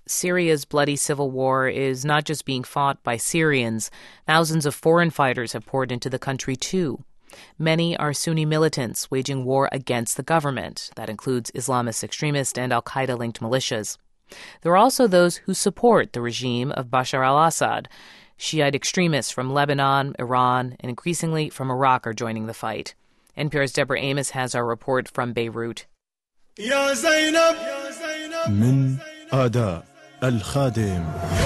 Syria's bloody civil war is not just being fought by Syrians. Thousands of foreign fighters have poured into the country, too. Many are Sunni militants waging war against the government. That includes Islamist extremist and al-Qaeda-linked militias. There are also those who support the regime of Bashar al-Assad. Shiite extremists from Lebanon, Iran, and increasingly from Iraq are joining the fight. NPR's Deborah Amos has our report from Beirut. من أداء الخادم.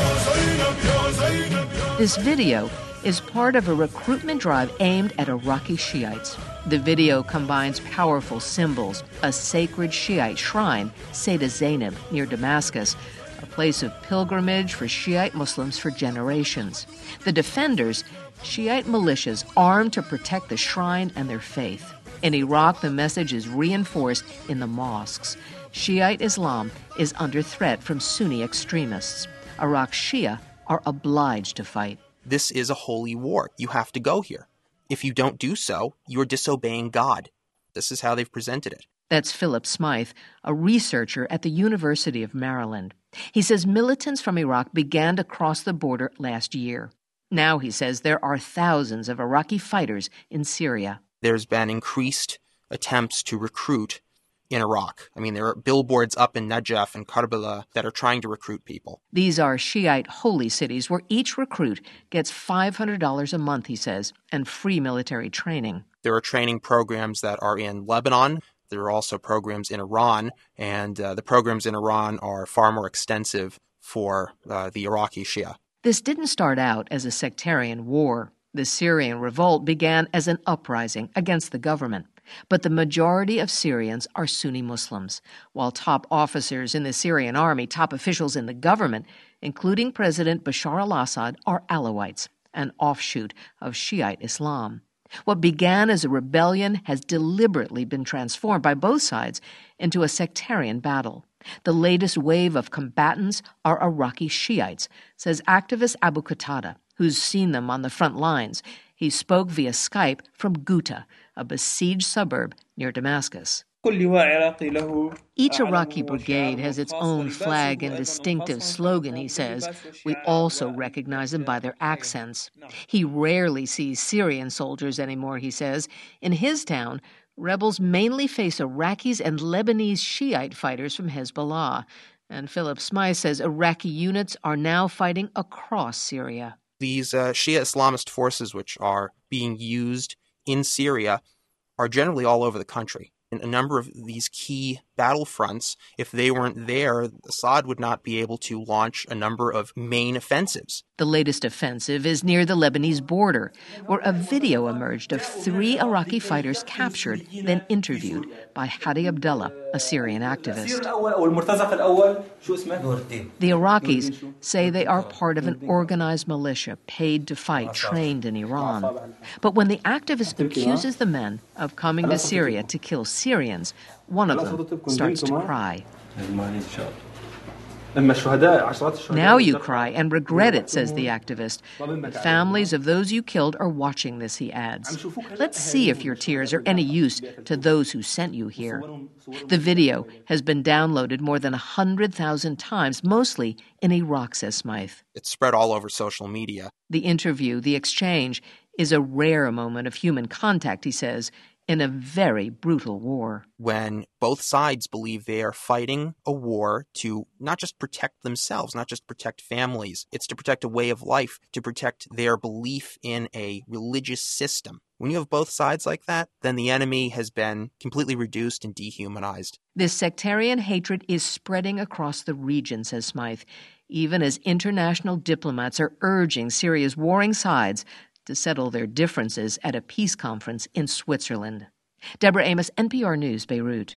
This video is part of a recruitment drive aimed at Iraqi Shiites. The video combines powerful symbols, a sacred Shiite shrine, Sayyidah Zainab, near Damascus, a place of pilgrimage for Shiite Muslims for generations. The defenders, Shiite militias armed to protect the shrine and their faith. In Iraq, the message is reinforced in the mosques. Shiite Islam is under threat from Sunni extremists. Iraq Shia are obliged to fight. This is a holy war. You have to go here. If you don't do so, you're disobeying God. This is how they've presented it. That's Philip Smythe, a researcher at the University of Maryland. He says militants from Iraq began to cross the border last year. Now, he says, there are thousands of Iraqi fighters in Syria. There's been increased attempts to recruit in Iraq. I mean, there are billboards up in Najaf and Karbala that are trying to recruit people. These are Shiite holy cities where each recruit gets $500 a month, he says, and free military training. There are training programs that are in Lebanon. There are also programs in Iran, and the programs in Iran are far more extensive for the Iraqi Shia. This didn't start out as a sectarian war. The Syrian revolt began as an uprising against the government. But the majority of Syrians are Sunni Muslims, while top officers in the Syrian army, top officials in the government, including President Bashar al-Assad, are Alawites, an offshoot of Shiite Islam. What began as a rebellion has deliberately been transformed by both sides into a sectarian battle. The latest wave of combatants are Iraqi Shiites, says activist Abu Qatada, who's seen them on the front lines. He spoke via Skype from Ghouta, a besieged suburb near Damascus. Each Iraqi brigade has its own flag and distinctive slogan, he says. We also recognize them by their accents. He rarely sees Syrian soldiers anymore, he says. In his town, rebels mainly face Iraqis and Lebanese Shiite fighters from Hezbollah. And Philip Smythe says Iraqi units are now fighting across Syria. These Shia Islamist forces, which are being used in Syria, are generally all over the country. In a number of these key battlefronts, if they weren't there, Assad would not be able to launch a number of main offensives. The latest offensive is near the Lebanese border, where a video emerged of 3 Iraqi fighters captured, then interviewed by Hadi Abdullah, a Syrian activist. The Iraqis say they are part of an organized militia paid to fight, trained in Iran. But when the activist accuses the men of coming to Syria to kill Syrians, one of them starts to cry. Now you cry and regret it, says the activist. The families of those you killed are watching this, he adds. Let's see if your tears are any use to those who sent you here. The video has been downloaded more than 100,000 times, mostly in Iraq, says Smythe. It's spread all over social media. The interview, the exchange, is a rare moment of human contact, he says, in a very brutal war. When both sides believe they are fighting a war to not just protect themselves, not just protect families, it's to protect a way of life, to protect their belief in a religious system. When you have both sides like that, then the enemy has been completely reduced and dehumanized. This sectarian hatred is spreading across the region, says Smythe, even as international diplomats are urging Syria's warring sides to settle their differences at a peace conference in Switzerland. Deborah Amos, NPR News, Beirut.